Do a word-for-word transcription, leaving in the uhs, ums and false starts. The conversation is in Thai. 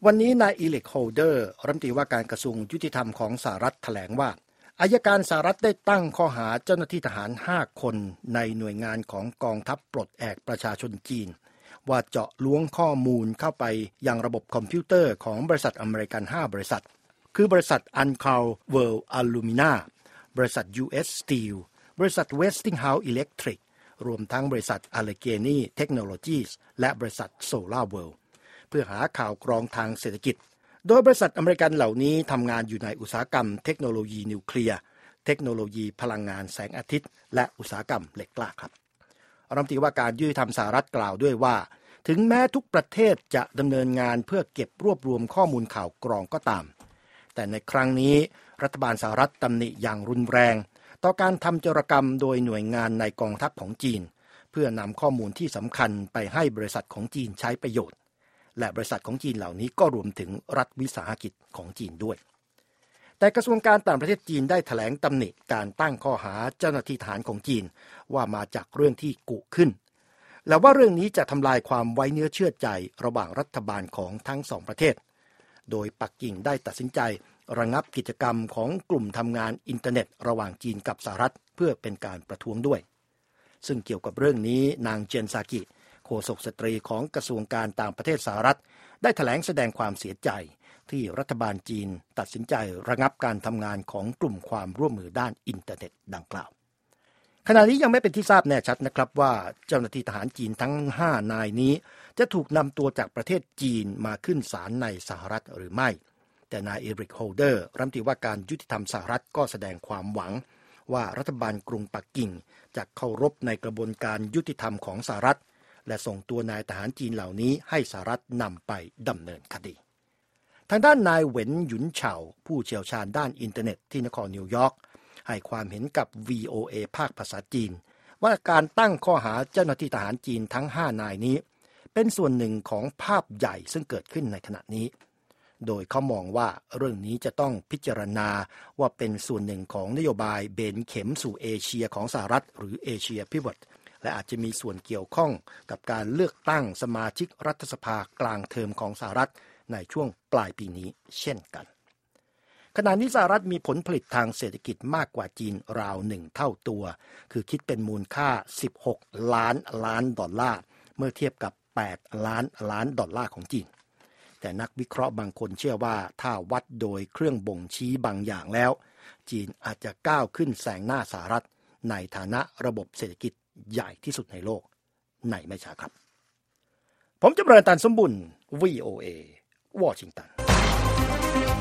วันนี้นายอีลิกโฮลเดอร์รัฐมนตรีว่าการกระทรวงยุติธรรมของสหรัฐแถลงว่าอัยการสหรัฐได้ตั้งข้อหาเจ้าหน้าที่ทหารห้าคนในหน่วยงานของกองทัพปลดแอกประชาชนจีนว่าเจาะล้วงข้อมูลเข้าไปยังระบบคอมพิวเตอร์ของบริษัทอเมริกันห้าบริษัทคือบริษัท Uncal World Alumina บริษัท ยู เอส Steel บริษัท Westinghouse Electric รวมทั้งบริษัท Allegheny Technologies และบริษัท Solar World เพื่อหาข่าวกรองทางเศรษฐกิจโดยบริษัทอเมริกันเหล่านี้ทำงานอยู่ในอุตสาหกรรมเทคโนโลยีนิวเคลียร์เทคโนโลยีพลังงานแสงอาทิตย์และอุตสาหกรรมเหล็กกล้าครับรัฐมนตรีว่าการยุติธรรมสหรัฐกล่าวด้วยว่าถึงแม้ทุกประเทศจะดำเนินงานเพื่อเก็บรวบรวมข้อมูลข่าวกรองก็ตามแต่ในครั้งนี้รัฐบาลสหรัฐตำหนิอย่างรุนแรงต่อการทำโจรกรรมโดยหน่วยงานในกองทัพของจีนเพื่อนำข้อมูลที่สำคัญไปให้บริษัทของจีนใช้ประโยชน์และบริษัทของจีนเหล่านี้ก็รวมถึงรัฐวิสาหกิจของจีนด้วยแต่กระทรวงการต่างประเทศจีนได้แถลงตำหนิการตั้งข้อหาเจ้าหน้าที่ทหารของจีนว่ามาจากเรื่องที่กุขึ้นและว่าเรื่องนี้จะทำลายความไว้เนื้อเชื่อใจระหว่างรัฐบาลของทั้งสองประเทศโดยปักกิ่งได้ตัดสินใจระงับกิจกรรมของกลุ่มทำงานอินเทอร์เน็ตระหว่างจีนกับสหรัฐเพื่อเป็นการประท้วงด้วยซึ่งเกี่ยวกับเรื่องนี้นางเจนซากิโฆษกสตรีของกระทรวงการต่างประเทศสหรัฐได้แถลงแสดงความเสียใจที่รัฐบาลจีนตัดสินใจระงับการทำงานของกลุ่มความร่วมมือด้านอินเทอร์เน็ตดังกล่าวขณะนี้ยังไม่เป็นที่ทราบแน่ชัดนะครับว่าเจ้าหน้าที่ทหารจีนทั้งห้านายนี้จะถูกนำตัวจากประเทศจีนมาขึ้นศาลในสหรัฐหรือไม่แต่นายอีริกโฮลเดอร์รัฐมนตรีว่าการยุติธรรมสหรัฐก็แสดงความหวังว่ารัฐบาลกรุงปักกิ่งจะเคารพในกระบวนการยุติธรรมของสหรัฐและส่งตัวนายทหารจีนเหล่านี้ให้สหรัฐนำไปดำเนินคดีทางด้านนายเหวินหยุนเฉาผู้เชี่ยวชาญด้านอินเทอร์เน็ตที่นครนิวยอร์กให้ความเห็นกับ วี โอ เอ ภาคภาษาจีนว่าการตั้งข้อหาเจ้าหน้าที่ทหารจีนทั้งห้านายนี้เป็นส่วนหนึ่งของภาพใหญ่ซึ่งเกิดขึ้นในขณะนี้โดยเขามองว่าเรื่องนี้จะต้องพิจารณาว่าเป็นส่วนหนึ่งของนโยบายเบนเข็มสู่เอเชียของสหรัฐหรือเอเชียพิวอตและอาจจะมีส่วนเกี่ยวข้องกับการเลือกตั้งสมาชิกรัฐสภากลางเทอมของสหรัฐในช่วงปลายปีนี้เช่นกันขณะนี้สหรัฐมีผลผลิตทางเศรษฐกิจมากกว่าจีนราวหนึ่งเท่าตัวคือคิดเป็นมูลค่าสิบหกล้านล้านดอลลาร์เมื่อเทียบกับแปดล้านล้านดอลลาร์ของจีนแต่นักวิเคราะห์บางคนเชื่อว่าถ้าวัดโดยเครื่องบ่งชี้บางอย่างแล้วจีนอาจจะก้าวขึ้นแซงหน้าสหรัฐในฐานะระบบเศรษฐกิจใหญ่ที่สุดในโลกในไม่ช้าครับผมจำเริญตันสมบุญ วี โอ เอ วอชิงตัน